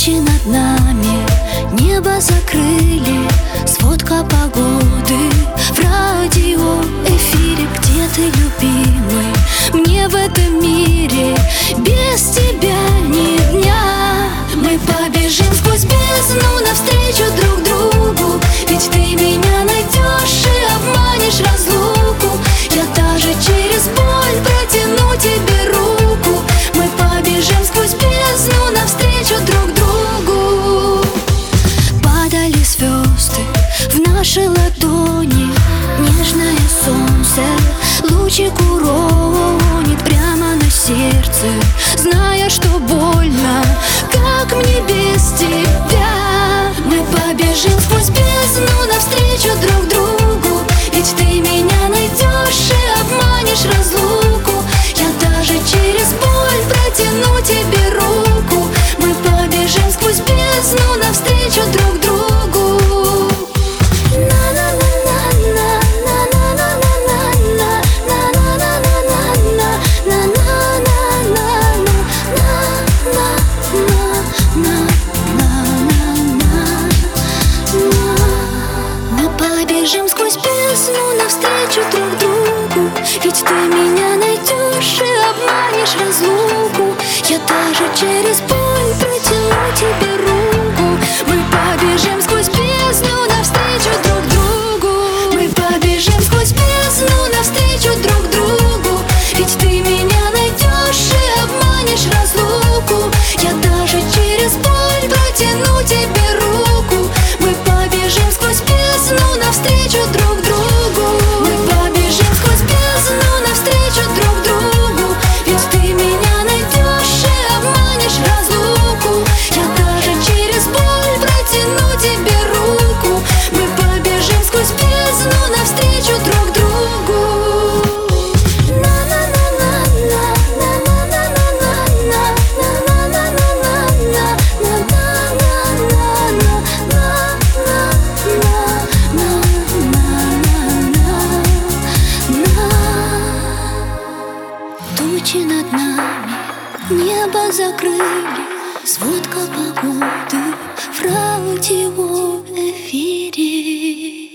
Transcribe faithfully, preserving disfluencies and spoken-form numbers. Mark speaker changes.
Speaker 1: Тучи над нами, небо закрыли, сводка погоды в радиоэфире. Где ты, любимый? Мне в этом мире без тебя ни дня. Мы побежим сквозь бездну навстречу друг другу, ведь ты меня найдешь и обманешь разлуку. Я даже через боль протяну тебе руку. Мы побежим сквозь бездну навстречу друг другу. Падали звезды в наши ладони, нежное солнце лучик уронит прямо на сердце, зная, что больно, как мне без тебя. Мы побежим сквозь бездну навстречу друг другу, ведь ты меня найдешь и обманешь разлуку. Я даже через боль протяну тебе руку. Мы побежим сквозь бездну навстречу друг другу. Побежим сквозь бездну навстречу друг другу, ведь ты меня найдешь и обманешь разлуку. Я даже через боль протяну тебе руку. Мы побежим сквозь бездну навстречу друг другу. Мы побежим сквозь бездну навстречу друг другу, ведь ты меня найдешь и обманешь разлуку. Я даже через боль протяну тебе руку. Мы побежим сквозь бездну навстречу друг другу. Мы побежим сквозь бездну навстречу друг другу, ведь ты меня найдешь и обманешь разлуку. Я даже через боль протяну тебе руку. Мы побежим сквозь бездну навстречу друг другу. Тучи над нами, небо закрыли, сводка погоды в радиоэфире.